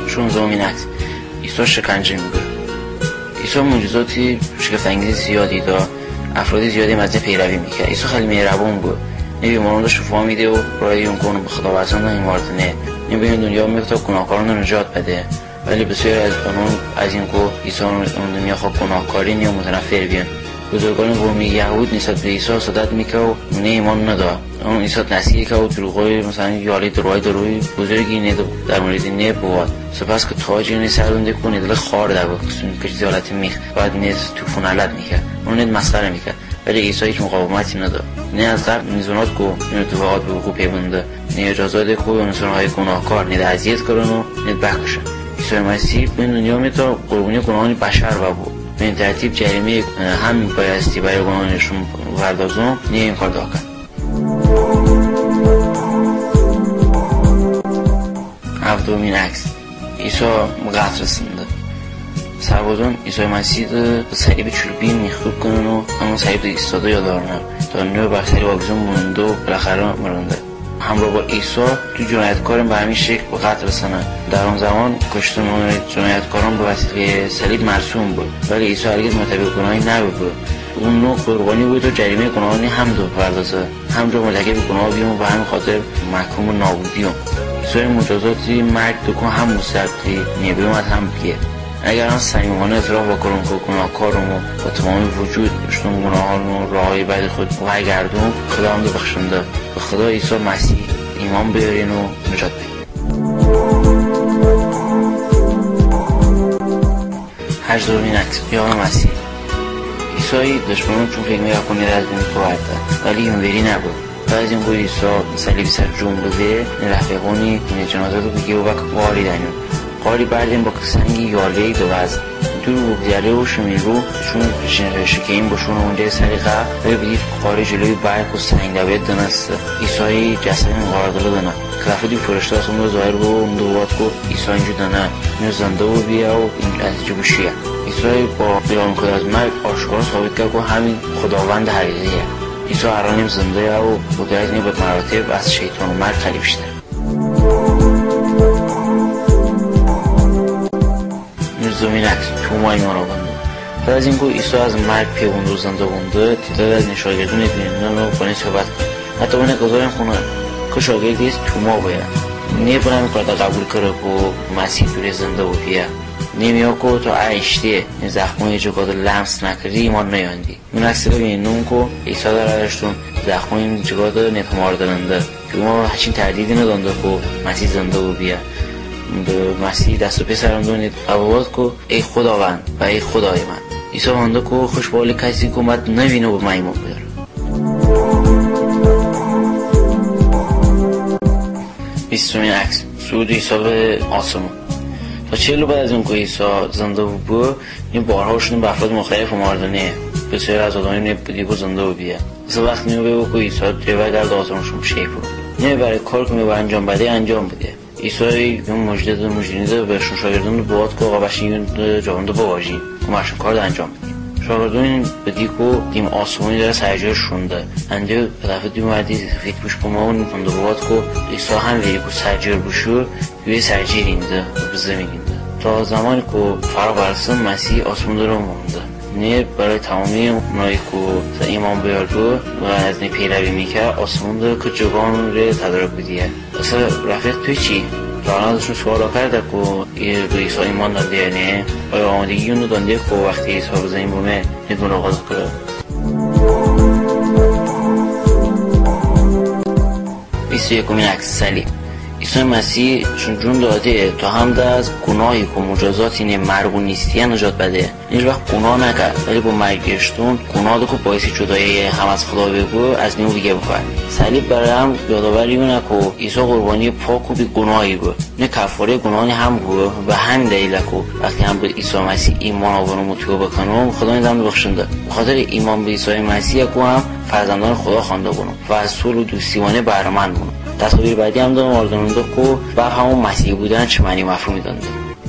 16مین عکس. عیسی شکنجه میگیره. عیسی معجزاتی شگفت‌انگیز زیادی داشت، افراد زیادی از این پیروی میکرد. عیسی خیلی مهربون بود، نه بیماران رو شفا میده و برای اون کنه به خدا واسه اون مردنه، نه به این دنیا میاد تا گناهکاران رو نجات بده. ولی بسیار از اون از این کو عیسی اون دنیا خود گناهکاری نیا متنفر بیان. بزرگان قومی یهود نسبت به عیسی صدات میکرد و نه ایمان نداشت. اون عیسی نصیحت کرد و دروغای مثلا یالی دروغای بزرگی نه در مورد نه بود. سپس که تاجی نه سرونده کنه دل خار در وقت که زیالت میخ بعد نیز تو فنالت میکرد. اون مسخره میکرد. ولی عیسی هیچ مقاومتی نداشت. نه از قبل میزونات کو نه تو وقت به وقوع پیونده. نه اجازه کو انسان‌های گناهکار نه اذیت کنن و نه بخشن. عیسی مسیح به دنیا میاد قربانی گناهان بشر و بود. به این ترتیب جریمه هم بایستی برای گناهانشون پردازون نه این کار داکن. هفتمین عکس. عیسی قتل رسنده. سربازان عیسی مسیح به صلیب چوبی میخوب کنن و همون صلیب ایستاده یا دارن تا نوع بر صلیب آویزون مونده و بالاخره مرنده. همراه با عیسی تو جنایتکاران به همین شکل به قتل رسنن. در اون زمان کشتن جنایتکاران به وسیله صلیب مرسوم بود، ولی عیسی هرگز مرتکب گناهی نبود. اون نوع قربانی بود و جریمه گناهانی هم دو پردازه، هم جو مرتکب گناه بیون و همین خاطر محکوم نابودی. عیسی مجازاتی مرگ دکون هم مستقی نیبیومد هم بیه. اگر آن صمیمانه اعتراف بکنم که گناهکارم و با تمام وجود اشتون گناهان و راهی بعد خود برگردون، خدا هم دو بخشنده. به خدا عیسی مسیح ایمان بیارین و نجات بگیرین. 18مین عکس. پیام مسیح. عیسی دشمنان چون فکر می‌کنه از این تو هست، ولی اینوری نبود. بعد از این بود عیسی صلیب سر جنبه رفیقانی جنازه رو بگیره و قاری دنیون. قاری بردیم با سنگی یالی دو وزن دور بگذره و شمیر رو چون شکیم باشون اونجا سریقه و بگیر قاری جلوی برک و سنگ دوید دنسته. عیسی جسد این قاردلو دنه کلافه دی فرشته از اون رو ظاهر بود و اون دوات کو عیسی اینجا دنه اینو زنده و بیا و این از اینجا بشیه. عیسی با بیان خود از مرگ آشکار ثابت کرد که همین خداوند حقیقیه. عیسی هرانیم زنده و بودایت نیبت مراتب از شیطان و مرگ خیلی بیشتر. 19مین عکس. تومای مرابنده. بعد از این که عیسی از مرگ پیوند و زنده بونده تعداد از شاگردان بینیدن و با این صحبت کرد. حتی اون گذاریم خونه که شاگردی است توما باید نه بنا میکرده قبول کرده که مسیح دوری زنده و بیه نمیا که تو عیشتیه این زخمای جگاد لمس نکردی ایمان نیاندی. من اکسیده بینیم که عیسی در عشتون زخمای جگاد نپمار دلنده که ما هچین تردیدی ندانده که مسیح زنده و بیه. به مسیح دست و پی سرم دونید قبولات که ای خداوند و ای خدای من. عیسی مانده که خوشبالی کسی که مد نبینه و به ایمان بیاره. 20مین عکس. صعود عیسی به آسمون. تا 40 بعد از اون که عیسی زنده بود این بارهاشون به افراد مختلف ماردنه بسیار از آدمی دیگه زنده بود بیه. مثلا وقتی میبینه که عیسی جوه در آسمونشون شیف بود نه برای کار که میبره انجام بده انجام بده. عیسی اون مجدد بهشون شاگردان رو بود که آقا باشین جوانده بواجین که مرشون کار رو انجام بدیم. شاگردان بدی که دیم آسمانی داره سرجای شونده انجا طرف دیم وردی فکر بوش که ما اون فنده بود که عیسی هم ویدی که سرجای بوشو یه سرجای رینده و به زمین رینده. تا زمانی که فرق برسن مسیح آسمون داره مونده نه برای تمامی اونایی که ایمان بیارگو و از نی پیروی میکرد آسمون داره که جوان رو تدارک بدیه. اصلا رفیق توی چی؟ رانه ازشون سوالا کرده که به عیسی ایمان دانده نه آیا آمادگی اون رو دانده که وقتی عیسی بزنیم بومه ندون آغاز کرده. 21مین عکس. صلیب. عیسی مسیح چون جون داده تا هم ده از گناهی که مجازات اینه مرگ و نیستی نجات بده هیچ وقت گناه نکرد ولی با مرگشتون گناه ده که باعثی جدایی هم از خدا بگو از نیو دیگه بکن. صلیب برای هم یادآوری اونه که عیسی قربانی پاک و بی گناهی بود نه کفاره گناهی هم بود و همین دلیل که وقتی هم به عیسی مسیح ایمان آورن و توبه بکنم خدا این بخشنده. بخاطر ایمان به عیسی مسیح که هم فرزندان خدا خوانده بودن و از صلح و دوستیانه بهره مند بودن. تصاویر بعدی هم دارم آردانونده که بر همون مسیح بودن چه معنی مفهومی دانده.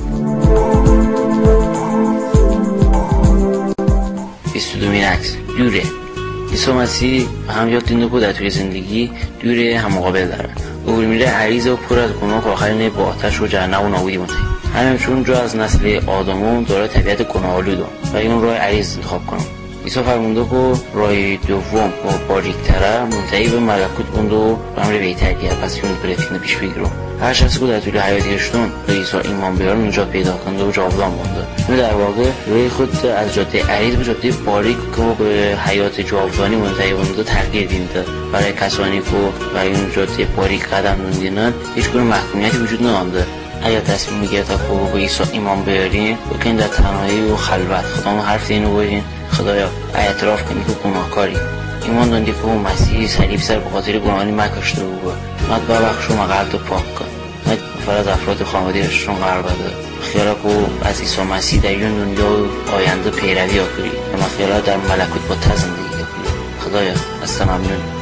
22مین عکس. دوره. عیسی مسیح هم یاد دینده که در توی زندگی دوره هم مقابل داره. او میره عریض و پر از گناه که آخر نه با آتش و جهنم و نابودی منتهی. همین چون جو از نسل آدمون داره طبیعت گناه‌آلودم و اون راه عریض انتخاب کنم. عیسی فرمونده که راه دوم و باریک‌تره منتهی به ملکوت بوده و امر بهتریه، پس اون برفتینه پیش بگیرم. هر شخصی که در طول حیاتیشون به عیسی ایمان بیاره نجات پیدا کنه و جاودان مونده. این در واقع روی خود از جاده عریض به جاده باریک که به حیات جاودانی منتهی بوده تغییر دیده. برای کسانی که برای اون جاده باریک قدم نمی‌زنن هیچ گونه محکومیتی وجود نداره. اگر تصمیم میگیرید تا به عیسی ایمان بیارین بکنید در تنهایی و خلوت خدامو حرف اینو بگین خدایا اعتراف کنی که گناهکاری، ایمان داری که اون مسیح صلیب سر به خاطر گناهانی من کشته بود، مد ببخش و قلبتو پاک کن، مد فرض افراد خانواده‌شون قرار بده، خیالا که از عیسی مسیح در این دنیا آینده پیروی کنی و خیالا در ملکوت با زندگی کنی. خدایا از تو ممنون.